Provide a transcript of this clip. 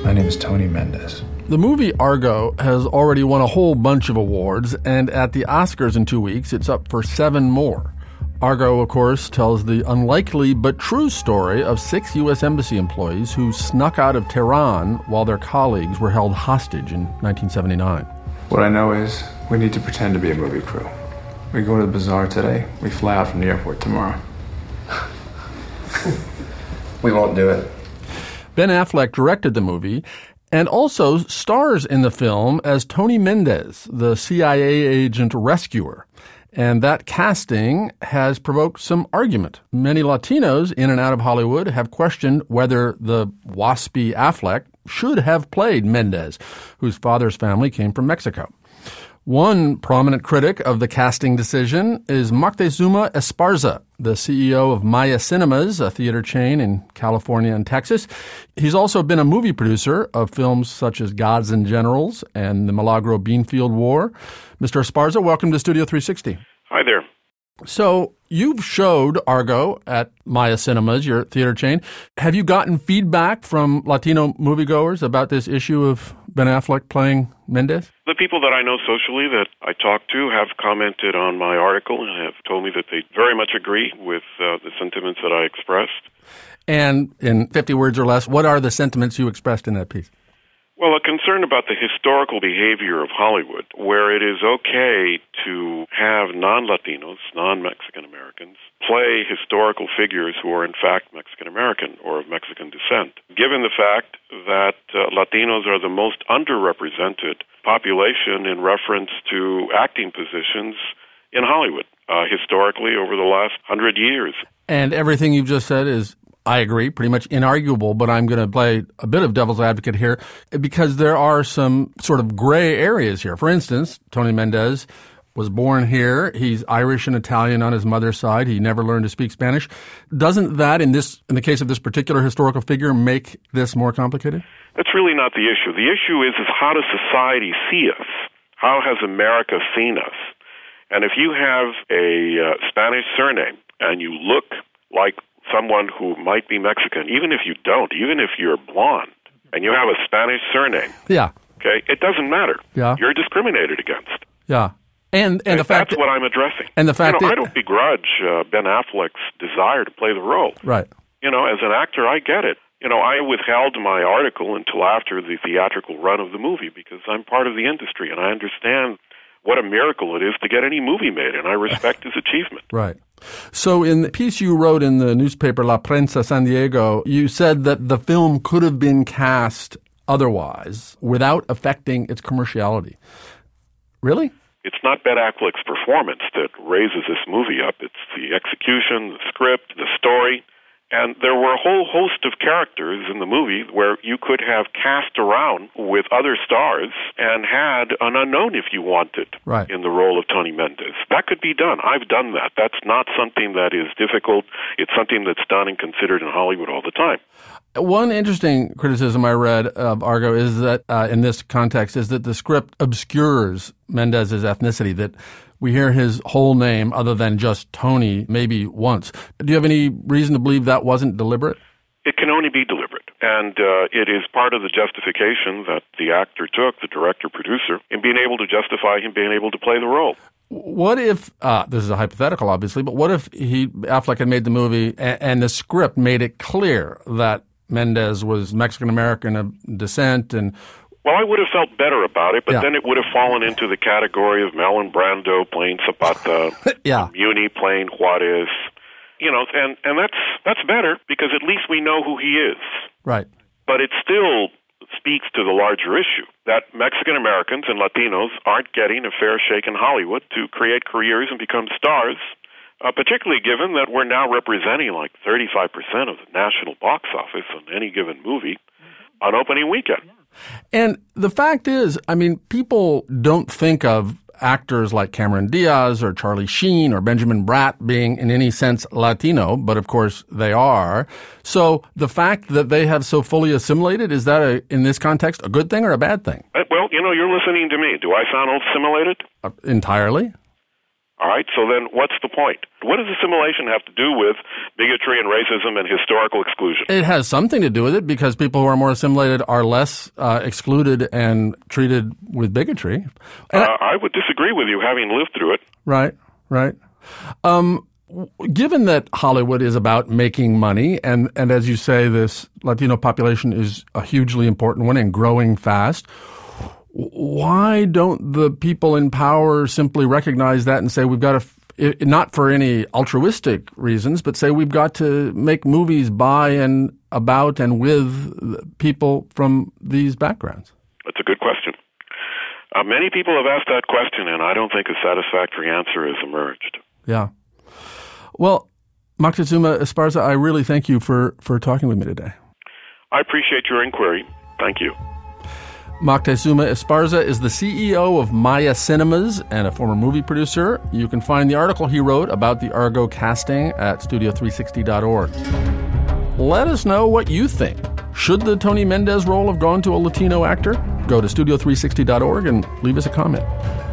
My name is Tony Mendez. The movie Argo has already won a whole bunch of awards, and at the Oscars in 2 weeks, it's up for 7 more. Argo, of course, tells the unlikely but true story of 6 U.S. Embassy employees who snuck out of Tehran while their colleagues were held hostage in 1979. What I know is we need to pretend to be a movie crew. We go to the bazaar today. We fly out from the airport tomorrow. We won't do it. Ben Affleck directed the movie and also stars in the film as Tony Mendez, the CIA agent rescuer. And that casting has provoked some argument. Many Latinos in and out of Hollywood have questioned whether the waspy Affleck should have played Mendez, whose father's family came from Mexico. One prominent critic of the casting decision is Moctezuma Esparza, the CEO of Maya Cinemas, a theater chain in California and Texas. He's also been a movie producer of films such as Gods and Generals and the Milagro Beanfield War. Mr. Esparza, welcome to Studio 360. Hi there. So you've showed Argo at Maya Cinemas, your theater chain. Have you gotten feedback from Latino moviegoers about this issue of Ben Affleck playing Mendez? The people that I know socially that I talk to have commented on my article and have told me that they very much agree with the sentiments that I expressed. And in 50 words or less, what are the sentiments you expressed in that piece? Well, a concern about the historical behavior of Hollywood, where it is okay to have non-Latinos, non-Mexican Americans, play historical figures who are in fact Mexican American or of Mexican descent, given the fact that Latinos are the most underrepresented population in reference to acting positions in Hollywood, historically over the last 100 years. And everything you've just said is, I agree, pretty much inarguable, but I'm going to play a bit of devil's advocate here because there are some sort of gray areas here. For instance, Tony Mendez was born here. He's Irish and Italian on his mother's side. He never learned to speak Spanish. Doesn't that, in the case of this particular historical figure, make this more complicated? That's really not the issue. The issue is how does society see us? How has America seen us? And if you have a Spanish surname and you look like someone who might be Mexican, even if you don't, even if you're blonde and you have a Spanish surname, okay, it doesn't matter. You're discriminated against. And the fact that's what I'm addressing. And the fact I don't begrudge Ben Affleck's desire to play the role. Right. As an actor, I get it. I withheld my article until after the theatrical run of the movie because I'm part of the industry and I understand what a miracle it is to get any movie made, and I respect his achievement. Right. So in the piece you wrote in the newspaper La Prensa San Diego, you said that the film could have been cast otherwise without affecting its commerciality. Really? It's not Ben Affleck's performance that raises this movie up. It's the execution, the script, the story. And there were a whole host of characters in the movie where you could have cast around with other stars and had an unknown, if you wanted, in the role of Tony Mendez. That could be done. I've done that. That's not something that is difficult. It's something that's done and considered in Hollywood all the time. One interesting criticism I read of Argo is that, in this context, is that the script obscures Mendez's ethnicity, that we hear his whole name other than just Tony maybe once. Do you have any reason to believe that wasn't deliberate? It can only be deliberate. And it is part of the justification that the actor took, the director-producer, in being able to justify him being able to play the role. What if, this is a hypothetical obviously, but what if Affleck had made the movie and the script made it clear that Mendez was Mexican-American of descent and... Well, I would have felt better about it, but then it would have fallen into the category of Marlon Brando playing Zapata, Muni playing Juarez, and that's better because at least we know who he is. Right. But it still speaks to the larger issue that Mexican Americans and Latinos aren't getting a fair shake in Hollywood to create careers and become stars, particularly given that we're now representing like 35% of the national box office on any given movie on opening weekend. And the fact is, people don't think of actors like Cameron Diaz or Charlie Sheen or Benjamin Bratt being in any sense Latino, but of course they are. So the fact that they have so fully assimilated, is that in this context a good thing or a bad thing? Well, you're listening to me. Do I sound assimilated? Entirely. All right, so then what's the point? What does assimilation have to do with bigotry and racism and historical exclusion? It has something to do with it because people who are more assimilated are less excluded and treated with bigotry. I would disagree with you, having lived through it. Right. Given that Hollywood is about making money, and as you say, this Latino population is a hugely important one and growing fast, why don't the people in power simply recognize that and say we've got to, not for any altruistic reasons, but say we've got to make movies by and about and with people from these backgrounds? That's a good question. Many people have asked that question, and I don't think a satisfactory answer has emerged. Yeah. Well, Moctezuma Esparza, I really thank you for talking with me today. I appreciate your inquiry. Thank you. Moctezuma Esparza is the CEO of Maya Cinemas and a former movie producer. You can find the article he wrote about the Argo casting at studio360.org. Let us know what you think. Should the Tony Mendez role have gone to a Latino actor? Go to studio360.org and leave us a comment.